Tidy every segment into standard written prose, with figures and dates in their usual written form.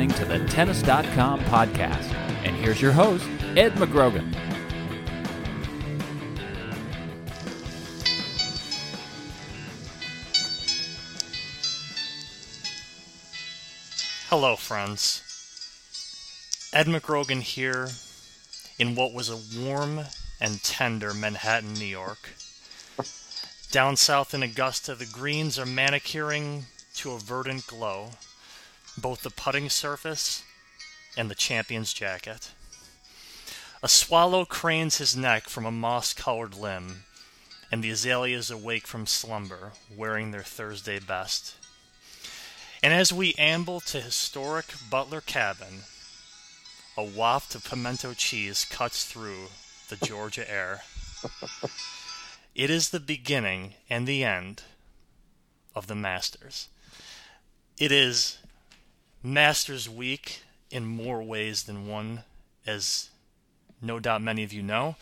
listening to the Tennis.com podcast. And here's your host, Ed McGrogan. Hello, friends. Ed McGrogan here in what was a warm and tender Manhattan, New York. Down south in Augusta, the greens are manicuring to a verdant glow, both the putting surface and the champion's jacket. A swallow cranes his neck from a moss-colored limb, and the azaleas awake from slumber, wearing their Thursday best. And as we amble to historic Butler Cabin, a waft of pimento cheese cuts through the Georgia air. It is the beginning and the end of the Masters. It is Masters Week in more ways than one, as no doubt many of you know.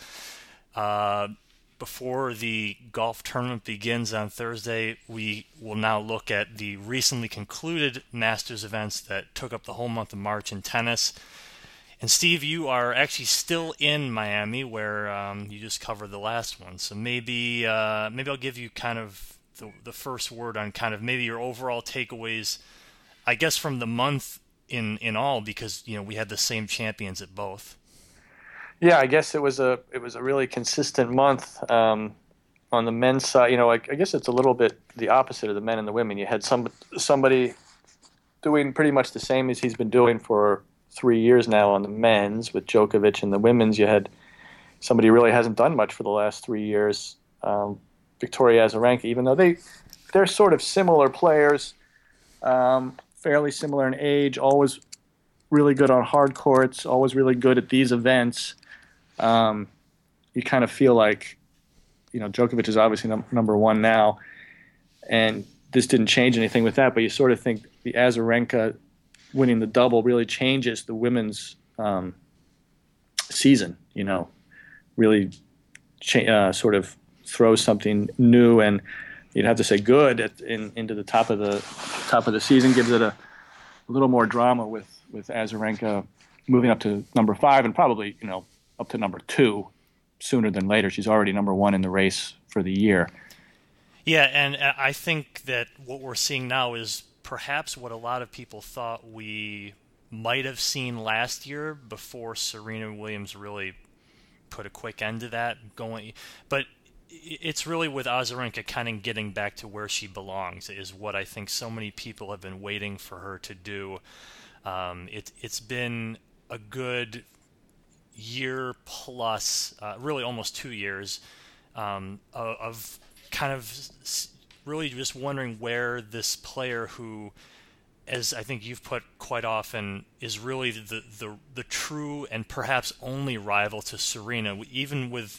Before the golf tournament begins on Thursday, we will now look at the recently concluded Masters events that took up the whole month of March in tennis. And Steve, you are actually still in Miami, where you just covered the last one. So maybe I'll give you kind of the first word on kind of maybe your overall takeaways, I guess, from the month in all, because we had the same champions at both. Yeah, I guess it was a really consistent month on the men's side. I guess it's a little bit the opposite of the men and the women. You had somebody doing pretty much the same as he's been doing for 3 years now on the men's with Djokovic, and the women's you had somebody who really hasn't done much for the last 3 years, Victoria Azarenka, even though they're sort of similar players, fairly similar in age, always really good on hard courts, always really good at these events. You kind of feel like, Djokovic is obviously number one now, and this didn't change anything with that, but you sort of think the Azarenka winning the double really changes the women's season, really sort of throws something new, and you'd have to say good into the top of the season, gives it a little more drama with Azarenka moving up to number 5 and probably, up to number 2 sooner than later. She's already number 1 in the race for the year. Yeah, and I think that what we're seeing now is perhaps what a lot of people thought we might have seen last year before Serena Williams really put a quick end to that going. But it's really with Azarenka kind of getting back to where she belongs is what I think so many people have been waiting for her to do. It's been a good year plus, really almost 2 years, of kind of really just wondering where this player who, as I think you've put quite often, is really the true and perhaps only rival to Serena, even with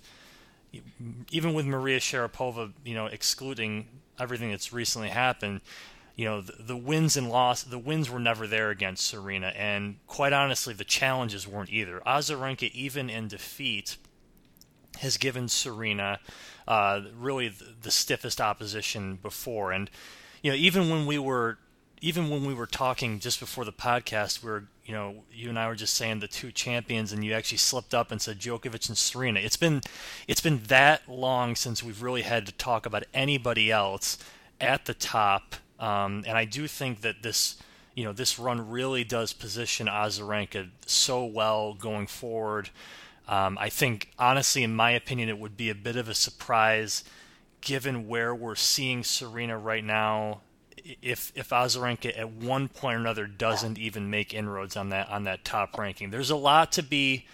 Maria Sharapova, excluding everything that's recently happened. The wins and the wins were never there against Serena, and quite honestly, the challenges weren't either. Azarenka, even in defeat, has given Serena really the stiffest opposition before. And even when we were talking just before the podcast, you and I were just saying the two champions, and you actually slipped up and said Djokovic and Serena. It's been that long since we've really had to talk about anybody else at the top. And I do think that this run really does position Azarenka so well going forward. I think, honestly, in my opinion, it would be a bit of a surprise, given where we're seeing Serena right now, if Azarenka at one point or another doesn't even make inroads on that top ranking. There's a lot to be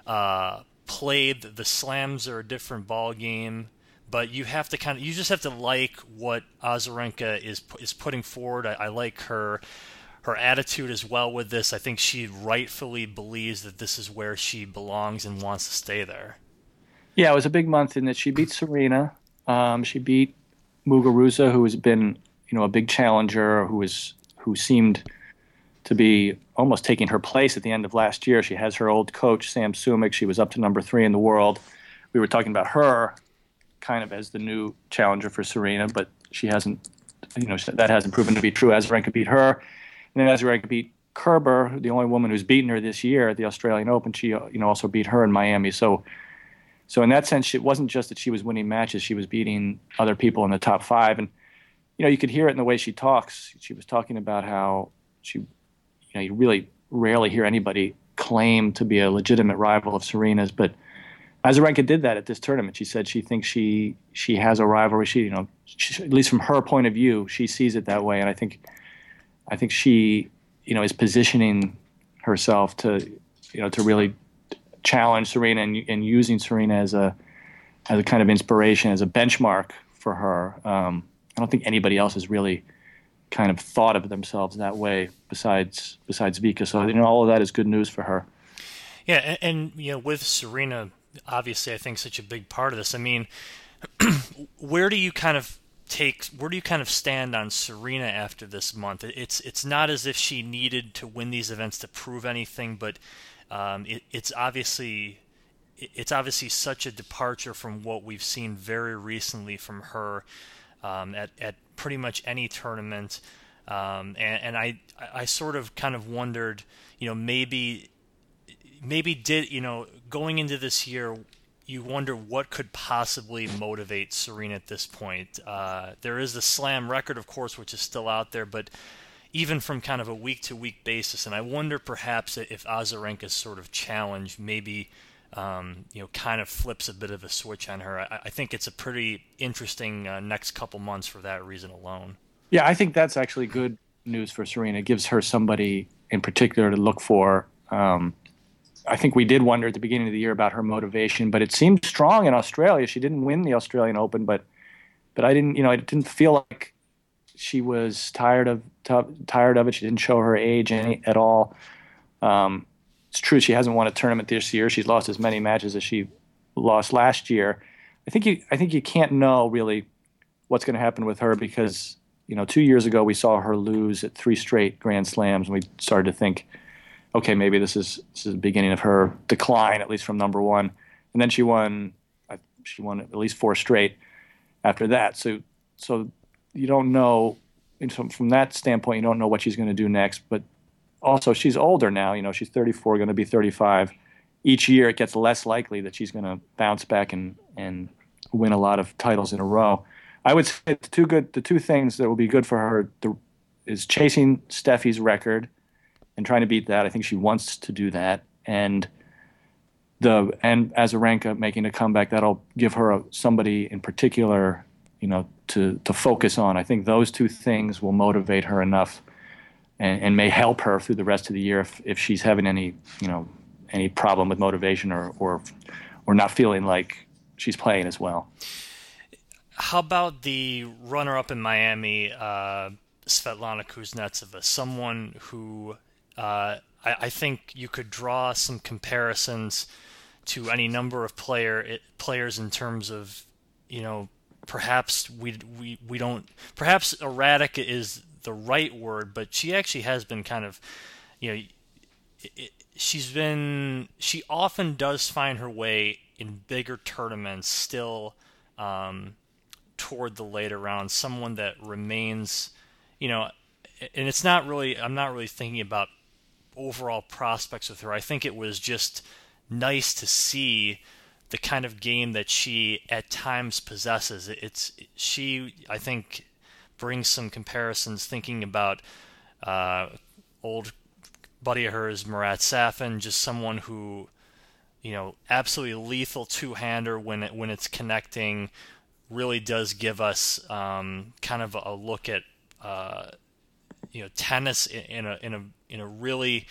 played. The slams are a different ball game. But you just have to like what Azarenka is putting forward. I like her attitude as well with this. I think she rightfully believes that this is where she belongs and wants to stay there. Yeah, it was a big month in that she beat Serena. She beat Muguruza, who has been a big challenger, who seemed to be almost taking her place at the end of last year. She has her old coach, Sam Sumik. She was up to number 3 in the world. We were talking about her kind of as the new challenger for Serena, but she hasn't, that hasn't proven to be true. Azarenka beat her, and then Azarenka beat Kerber, the only woman who's beaten her this year at the Australian Open. She also beat her in Miami. So in that sense, it wasn't just that she was winning matches; she was beating other people in the top 5. And you could hear it in the way she talks. She was talking about how you really rarely hear anybody claim to be a legitimate rival of Serena's, but Azarenka did that at this tournament. She said she thinks she has a rivalry. At least from her point of view, she sees it that way. And I think she, is positioning herself to really challenge Serena and using Serena as a kind of inspiration, as a benchmark for her. I don't think anybody else has really kind of thought of themselves that way besides Vika. So all of that is good news for her. Yeah, and with Serena, obviously, I think such a big part of this. I mean, where do you kind of stand on Serena after this month? It's not as if she needed to win these events to prove anything, but it's obviously such a departure from what we've seen very recently from her at pretty much any tournament. And I sort of kind of wondered, maybe going into this year, you wonder what could possibly motivate Serena at this point. There is the slam record, of course, which is still out there, but even from kind of a week-to-week basis, and I wonder perhaps if Azarenka's sort of challenge maybe kind of flips a bit of a switch on her. I think it's a pretty interesting next couple months for that reason alone. Yeah, I think that's actually good news for Serena. It gives her somebody in particular to look for. I think we did wonder at the beginning of the year about her motivation, but it seemed strong in Australia. She didn't win the Australian Open, but I didn't, it didn't feel like she was tired of it. She didn't show her age at all. It's true she hasn't won a tournament this year. She's lost as many matches as she lost last year. I think you can't know really what's going to happen with her because 2 years ago we saw her lose at 3 straight Grand Slams, and we started to think, okay, maybe this is the beginning of her decline, at least from number one. And then she won at least 4 straight after that. So you don't know, from that standpoint, you don't know what she's going to do next. But also, she's older now. She's 34, going to be 35. Each year, it gets less likely that she's going to bounce back and win a lot of titles in a row. I would say the two things that will be good for her is chasing Steffi's record and trying to beat that. I think she wants to do that, and Azarenka making a comeback, that'll give her somebody in particular, to focus on. I think those two things will motivate her enough, and may help her through the rest of the year if she's having any problem with motivation or not feeling like she's playing as well. How about the runner-up in Miami, Svetlana Kuznetsova, someone who I think you could draw some comparisons to any number of players in terms of, perhaps we don't, perhaps erratic is the right word, but she actually has been kind of, she often does find her way in bigger tournaments still toward the later rounds, someone that remains, and it's not really, I'm not really thinking about overall prospects with her. I think it was just nice to see the kind of game that she at times possesses. She, I think, brings some comparisons thinking about old buddy of hers, Marat Safin, just someone who, absolutely lethal two-hander when it's connecting, really does give us kind of a look at tennis in a really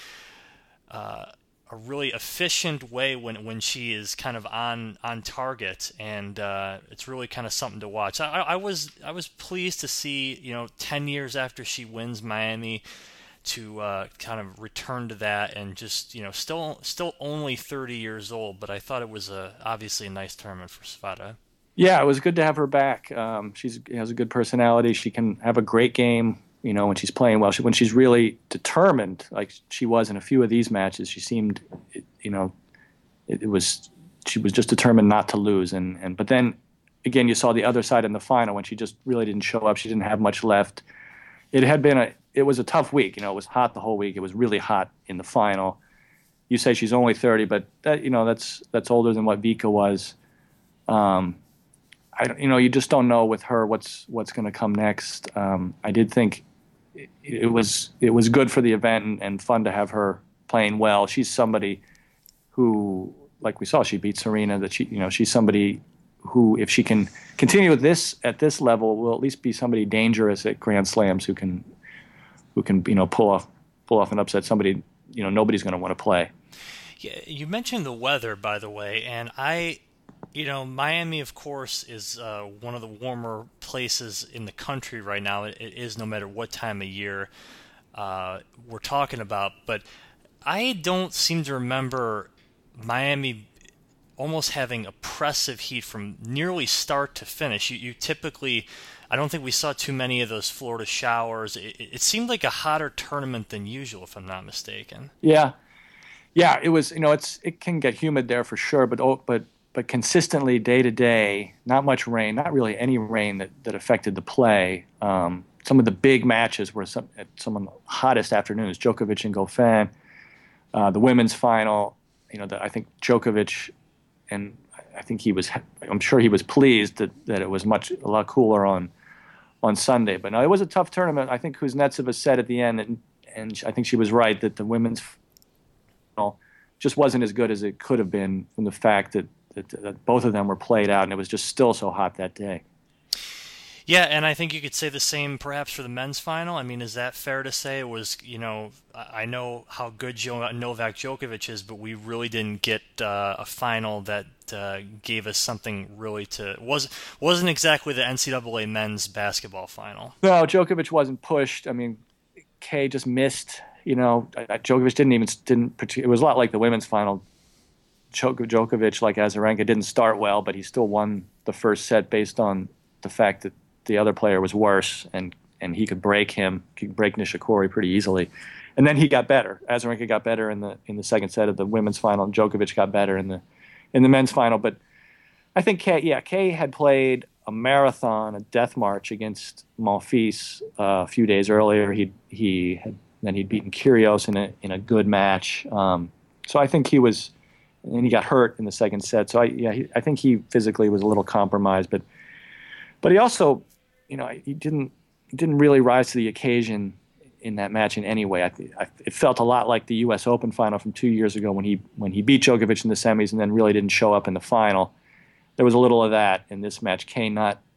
efficient way when she is kind of on target, and it's really kind of something to watch. I was pleased to see 10 years after she wins Miami to kind of return to that, and just still only 30 years old, but I thought it was obviously a nice tournament for Sveta. Yeah, it was good to have her back. She has a good personality. She can have a great game, when she's playing well. When she's really determined, like she was in a few of these matches, she seemed, she was just determined not to lose. But then, again, you saw the other side in the final when she just really didn't show up. She didn't have much left. It had been it was a tough week. It was hot the whole week. It was really hot in the final. You say she's only 30, but that's older than what Vika was. You just don't know with her what's going to come next. I did think it was good for the event and fun to have her playing well. She's somebody who, like we saw, she beat Serena. That she's somebody who, if she can continue with this at this level, will at least be somebody dangerous at Grand Slams who can pull off an upset. Somebody nobody's going to want to play. Yeah, you mentioned the weather, by the way, and Miami, of course, is one of the warmer places in the country right now. It is, no matter what time of year we're talking about. But I don't seem to remember Miami almost having oppressive heat from nearly start to finish. You typically, I don't think we saw too many of those Florida showers. It seemed like a hotter tournament than usual, if I'm not mistaken. Yeah, it was. It can get humid there for sure, but consistently day to day, not much rain, not really any rain that affected the play. Some of the big matches were some of the hottest afternoons. Djokovic and Goffin, the women's final. I think Djokovic, and I think I'm sure he was pleased that it was a lot cooler on Sunday. But no, it was a tough tournament. I think Kuznetsova said at the end, and I think she was right, that the women's just wasn't as good as it could have been from the fact that both of them were played out, and it was just still so hot that day. Yeah, and I think you could say the same perhaps for the men's final. I mean, is that fair to say? It was, I know how good Novak Djokovic is, but we really didn't get a final that gave us something really wasn't exactly the NCAA men's basketball final. No, Djokovic wasn't pushed. I mean, Kay just missed. Djokovic didn't. It was a lot like the women's final. Djokovic, like Azarenka, didn't start well, but he still won the first set based on the fact that the other player was worse, and he could break Nishikori pretty easily. And then he got better. Azarenka got better in the second set of the women's final, and Djokovic got better in the men's final. But I think Kay had played a marathon, a death march against Monfils a few days earlier. He'd beaten Kyrgios in a good match. So I think he was. And he got hurt in the second set, so I think he physically was a little compromised, but he also, he didn't really rise to the occasion in that match in any way. It felt a lot like the U.S. Open final from 2 years ago when he beat Djokovic in the semis and then really didn't show up in the final. There was a little of that in this match. Kane,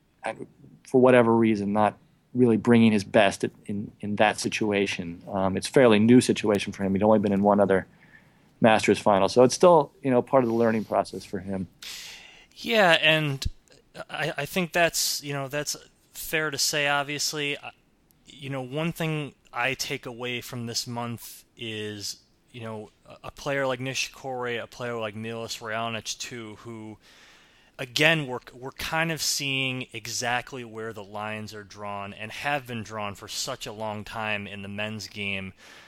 for whatever reason, not really bringing his best in that situation. It's a fairly new situation for him. He'd only been in one other Masters final, so it's still part of the learning process for him. Yeah, and I think that's fair to say. Obviously, one thing I take away from this month is a player like Nishikori, a player like Milos Raonic too, who again we're kind of seeing exactly where the lines are drawn and have been drawn for such a long time in the men's game.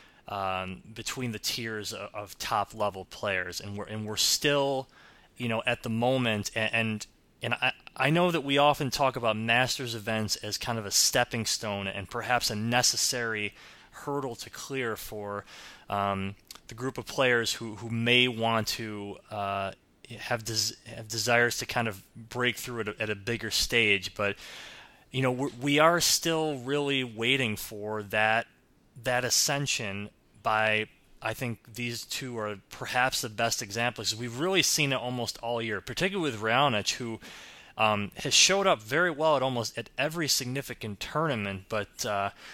Between the tiers of top level players, and we're still, at the moment, and I know that we often talk about Masters events as kind of a stepping stone and perhaps a necessary hurdle to clear for the group of players who may want to have desires to kind of break through at a bigger stage, but we are still really waiting for that ascension. I think these two are perhaps the best examples. We've really seen it almost all year, particularly with Raonic, who has showed up very well at every significant tournament. But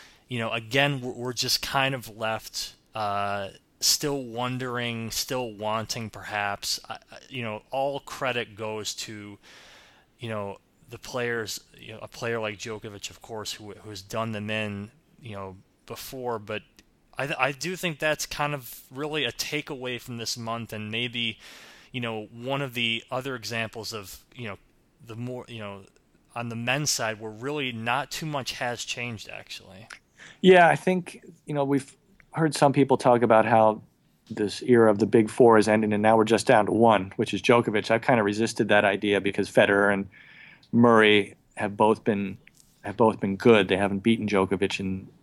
again, we're just kind of left still wondering, still wanting, perhaps. All credit goes to the players. A player like Djokovic, of course, who's done them in before, but I do think that's kind of really a takeaway from this month, and maybe, one of the other examples of, the more, on the men's side where really not too much has changed, actually. Yeah, I think, we've heard some people talk about how this era of the big four is ending, and now we're just down to one, which is Djokovic. I've kind of resisted that idea because Federer and Murray have both been good. They haven't beaten Djokovic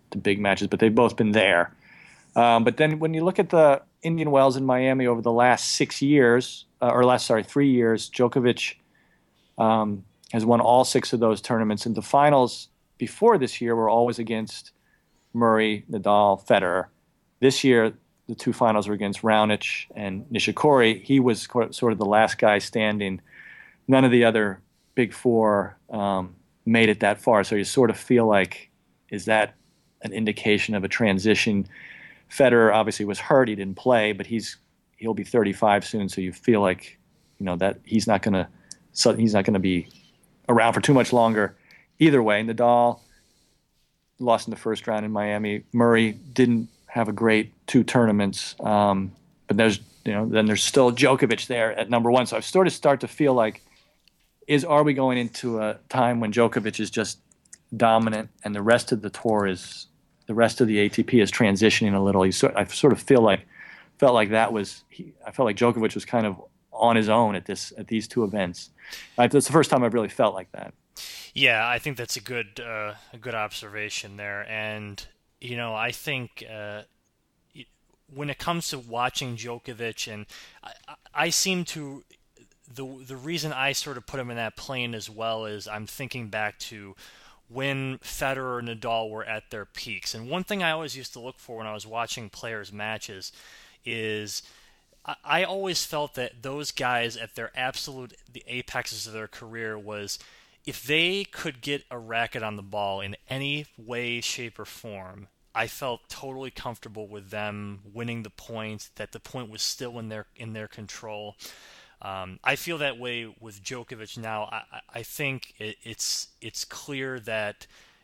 to big matches, but they've both been there. But then when you look at the Indian Wells in Miami over the last 3 years, Djokovic has won all 6 of those tournaments. And the finals before this year were always against Murray, Nadal, Federer. This year, the 2 finals were against Raonic and Nishikori. He was sort of the last guy standing. None of the other big 4 made it that far. So you sort of feel like, is that an indication of a transition? Federer obviously was hurt; he didn't play, but he'll be 35 soon. So you feel like, that he's not going to be around for too much longer. Either way, Nadal lost in the first round in Miami. Murray didn't have a great 2 tournaments, but there's still Djokovic there at number 1. So I've sort of started to feel like, are we going into a time when Djokovic is just dominant and the rest of the tour the rest of the ATP is transitioning a little? I sort of felt like Djokovic was kind of on his own at these 2 events. That's the first time I've really felt like that. Yeah, I think that's a good observation there, and I think when it comes to watching Djokovic, and I seem to the reason I sort of put him in that plane as well is I'm thinking back to when Federer and Nadal were at their peaks. And one thing I always used to look for when I was watching players' matches is I always felt that those guys at the apexes of their career was, if they could get a racket on the ball in any way, shape, or form, I felt totally comfortable with them winning the point, that the point was still in their control. I feel that way with Djokovic now. I think it's clear that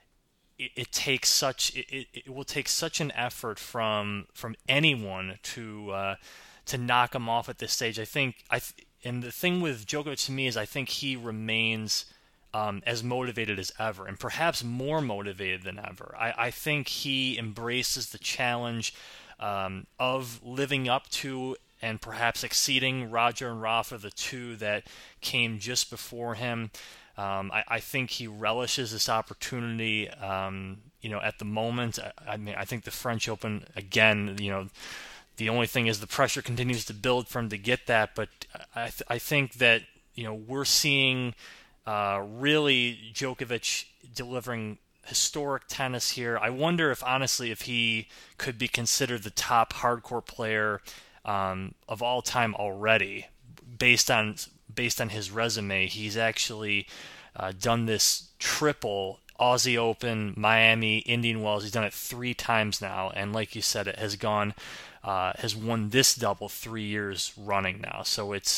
it will take such an effort from anyone to knock him off at this stage. And the thing with Djokovic to me is I think he remains as motivated as ever, and perhaps more motivated than ever. I think he embraces the challenge of living up to and perhaps exceeding Roger and Rafa, the 2 that came just before him. I think he relishes this opportunity, at the moment. I think the French Open, again, the only thing is the pressure continues to build for him to get that. But I think that, we're seeing really Djokovic delivering historic tennis here. I wonder if he could be considered the top hardcore player of all time already, based on his resume. He's actually done this triple: Aussie Open, Miami, Indian Wells. He's done it 3 times now, and like you said, it has won this double 3 years running now. So it's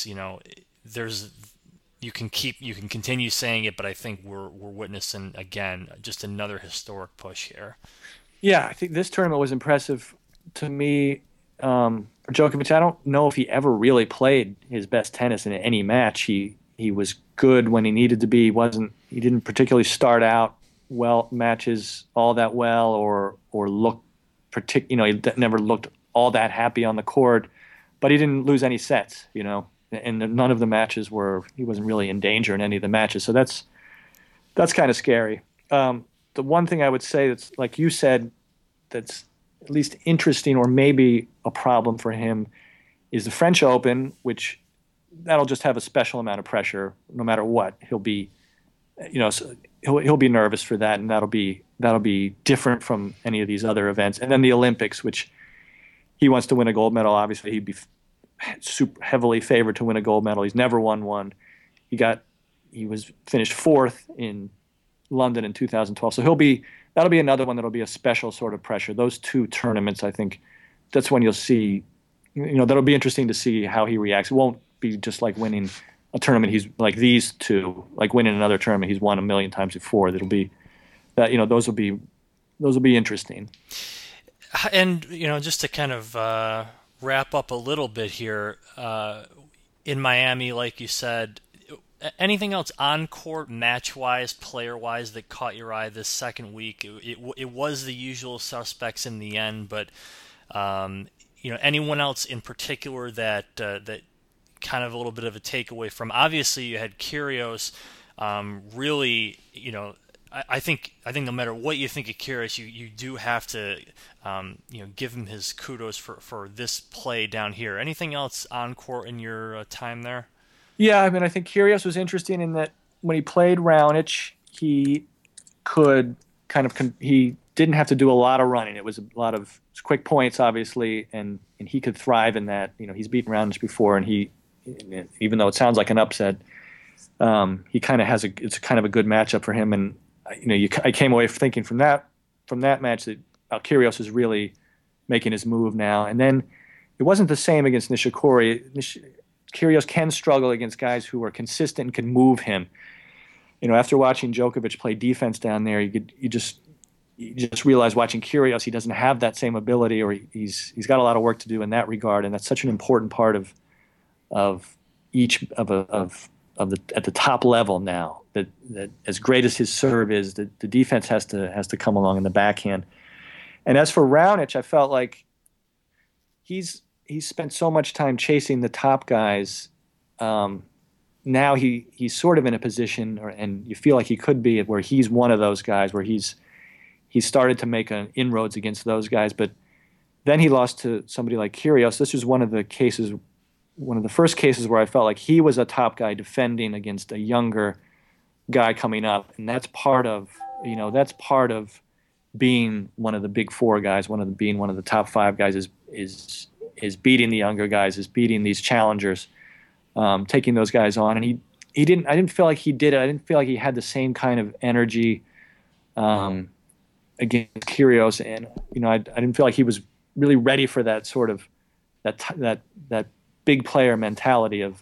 you can continue saying it, but I think we're witnessing again just another historic push here. Yeah, I think this tournament was impressive to me. Djokovic, I don't know if he ever really played his best tennis in any match. He was good when he needed to be. He didn't particularly start out matches all that well, or look he never looked all that happy on the court, but he didn't lose any sets, and none of the matches he wasn't really in danger in any of the matches. So that's kind of scary. The one thing I would say that's, like you said, that's at least interesting or maybe a problem for him is the French Open, which that'll just have a special amount of pressure no matter what. He'll be, he'll be nervous for that, and that'll be different from any of these other events. And then the Olympics, which he wants to win a gold medal. Obviously, he'd be super heavily favored to win a gold medal. He's never won one. He was finished 4th in London in 2012. So that'll be another one that'll be a special sort of pressure. Those 2 tournaments, I think, that's when you'll see, that'll be interesting to see how he reacts. It won't be just like winning a tournament. He's like these 2, like winning another tournament he's won a million times before. That'll be that, those will be interesting. And, just to kind of wrap up a little bit here, in Miami, like you said, anything else on-court, match-wise, player-wise that caught your eye this second week? It was the usual suspects in the end, but anyone else in particular that kind of a little bit of a takeaway from? Obviously, you had Kyrgios really, I think no matter what you think of Kyrgios, you do have to give him his kudos for this play down here. Anything else on court in your time there? Yeah, I mean, I think Kyrgios was interesting in that when he played Raonic, he could he didn't have to do a lot of running. It was a lot of quick points, obviously, and he could thrive in that. He's beaten Raonic before, and he, even though it sounds like an upset, he kind of it's kind of a good matchup for him. And I came away thinking from that match that Kyrgios is really making his move now. And then it wasn't the same against Nishikori. Kyrgios can struggle against guys who are consistent and can move him. After watching Djokovic play defense down there, you just realize watching Kyrgios, he doesn't have that same ability, or he's got a lot of work to do in that regard, and that's such an important part of at the top level now. That as great as his serve is, the defense has to come along in the backhand. And as for Raonic, I felt like he's spent so much time chasing the top guys. Now he's sort of in a position, and you feel like he could be, where he's one of those guys where he's started to make inroads against those guys. But then he lost to somebody like Kyrgios. This was one of the first cases where I felt like he was a top guy defending against a younger guy coming up, and that's part of being one of the big four guys, being one of the top five guys is beating the younger guys, is beating these challengers, taking those guys on. And I didn't feel like he did it. I didn't feel like he had the same kind of energy against Kyrgios, and I didn't feel like he was really ready for that sort of that big player mentality of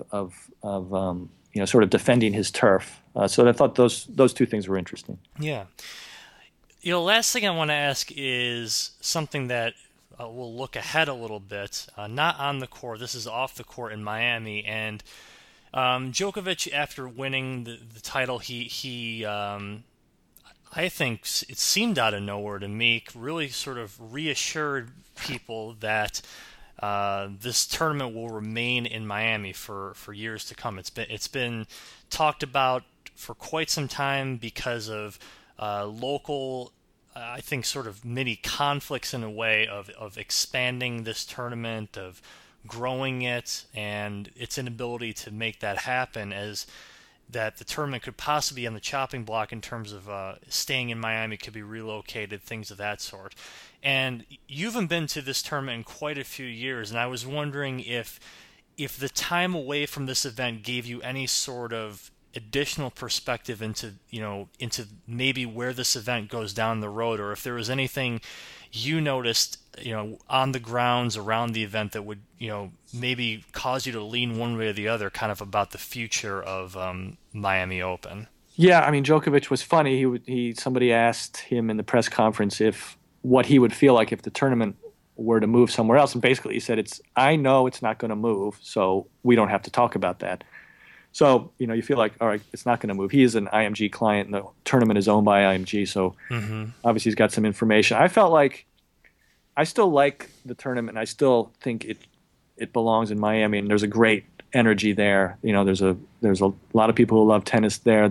sort of defending his turf. So I thought those two things were interesting. Yeah. Last thing I want to ask is something that we'll look ahead a little bit. Not on the court. This is off the court in Miami. And Djokovic, after winning the title, he I think it seemed out of nowhere to me, really sort of reassured people that this tournament will remain in Miami for years to come. It's been talked about for quite some time because of local, I think, sort of mini conflicts in a way of expanding this tournament, of growing it, and its inability to make that happen, as that the tournament could possibly be on the chopping block in terms of staying in Miami, could be relocated, things of that sort. And you haven't been to this tournament in quite a few years, and I was wondering if the time away from this event gave you any sort of additional perspective into maybe where this event goes down the road, or if there was anything you noticed on the grounds around the event that would maybe cause you to lean one way or the other, kind of about the future of Miami Open. Yeah, I mean, Djokovic was funny. Somebody asked him in the press conference what he would feel like if the tournament were to move somewhere else, and basically he said, I know it's not going to move, so we don't have to talk about that. So, you feel like, all right, it's not going to move. He is an IMG client, and the tournament is owned by IMG, so obviously he's got some information. I felt like I still like the tournament. I still think it belongs in Miami, and there's a great energy there. There's a lot of people who love tennis there.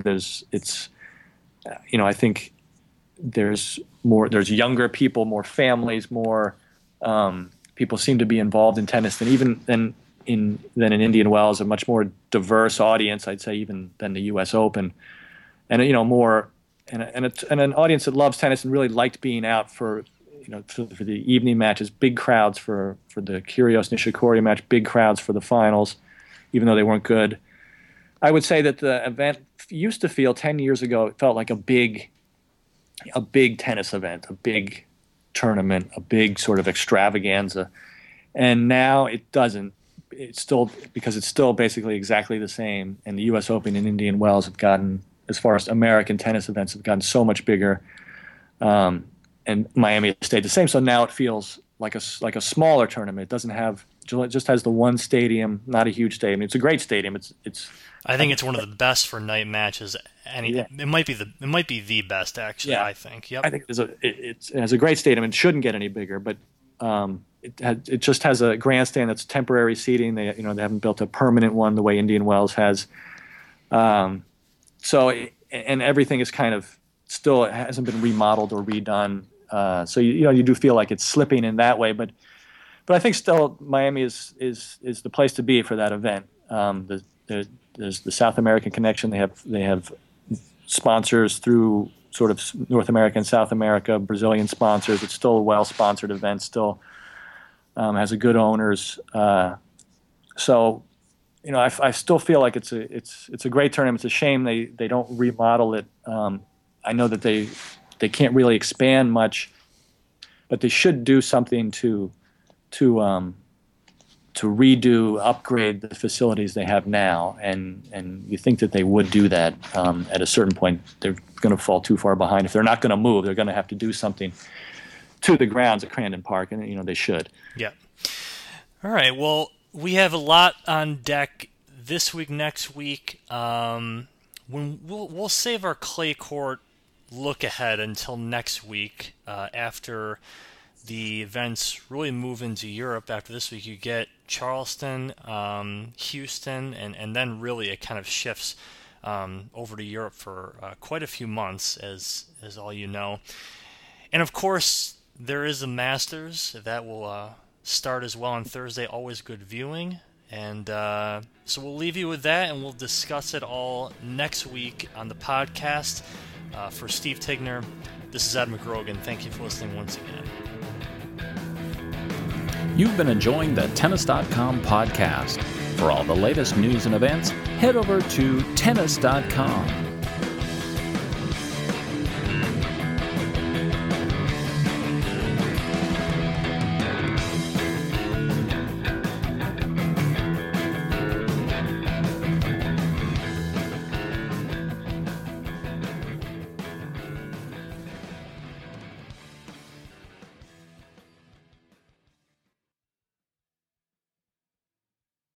I think there's younger people, more families, more people seem to be involved in tennis than in Indian Wells, a much more diverse audience, I'd say, even than the U.S. Open, and more and an audience that loves tennis and really liked being out for the evening matches, big crowds for the Kyrgios Nishikori match, big crowds for the finals, even though they weren't good. I would say that the event used to feel 10 years ago, it felt like a big tennis event, a big tournament, a big sort of extravaganza, and now it doesn't. It's still basically exactly the same, and the U.S. Open and Indian Wells have gotten, as far as American tennis events, have gotten so much bigger, and Miami has stayed the same. So now it feels like a smaller tournament. It just has the one stadium, not a huge stadium. It's a great stadium. I think it's one of the best for night matches. It might be the best, actually. Yeah. I think. Yep. I think it has a great stadium. It shouldn't get any bigger, but it just has a grandstand that's temporary seating. They haven't built a permanent one the way Indian Wells has. So everything is kind of still hasn't been remodeled or redone. So you do feel like it's slipping in that way, but I think still Miami is the place to be for that event. There's the South American connection. They have sponsors through sort of North America and South America, Brazilian sponsors. It's still a well-sponsored event. Still has a good owners. So I still feel like it's a great tournament. It's a shame they don't remodel it. I know that they can't really expand much, but they should do something to redo, upgrade the facilities they have now, and you think that they would do that at a certain point. They're going to fall too far behind. If they're not going to move, they're going to have to do something to the grounds at Crandon Park, and they should. Yeah. All right. Well, we have a lot on deck this week, next week. When we'll save our clay court look ahead until next week after the events really move into Europe. After this week, you get Charleston, Houston, and then really it kind of shifts over to Europe for quite a few months, as all you know. And of course, there is a Masters that will start as well on Thursday. Always good viewing. And so we'll leave you with that, and we'll discuss it all next week on the podcast. For Steve Tigner, this is Ed McGrogan. Thank you for listening once again. You've been enjoying the Tennis.com podcast. For all the latest news and events, head over to Tennis.com.